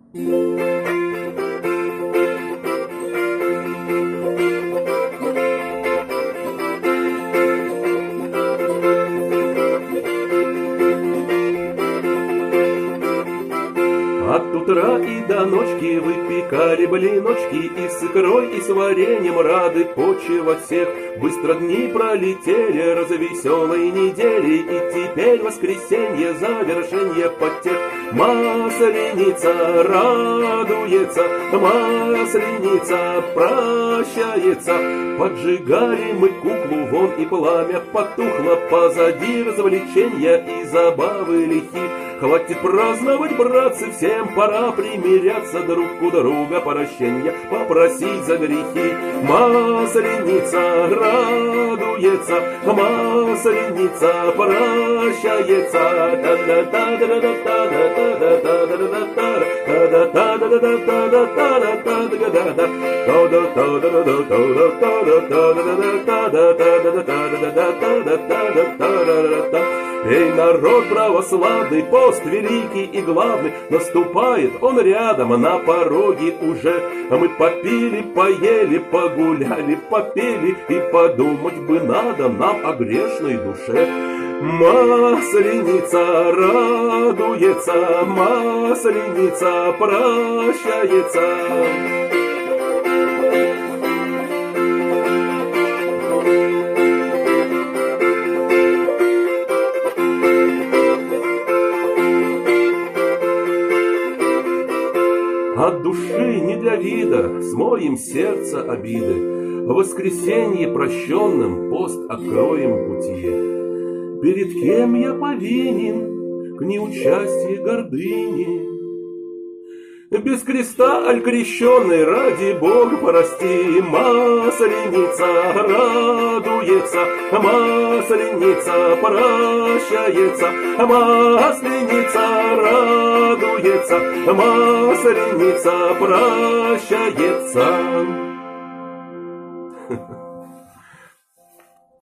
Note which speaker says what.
Speaker 1: От утра и до ночки выпекали блиночки, и с икрой, и с вареньем рады почивать всех. Быстро дни пролетели развеселой недели, и теперь воскресенье, завершение потех. Масленица радуется, масленица прощается. Поджигали мы куклу вон, и пламя потухло. Позади развлечения и забавы лихи. Хватит праздновать, братцы, всем пора примиряться, друг у друга прощения попросить за грехи. Масленица радуется, масленица прощается. Эй, народ православный, пост великий и главный наступает, он рядом, на пороге уже. А мы попили, поели, погуляли, попели, и подумать бы надо нам о грешной душе. Масленица радуется, масленица прощается. От души не для вида смоем сердце обиды, в воскресенье прощенным пост откроем пути. Перед кем я повинен к неучастию гордыни? Без креста, аль крещеный, ради Бога прости. Масленица радуется, масленица прощается. Масленица радуется, масленица прощается.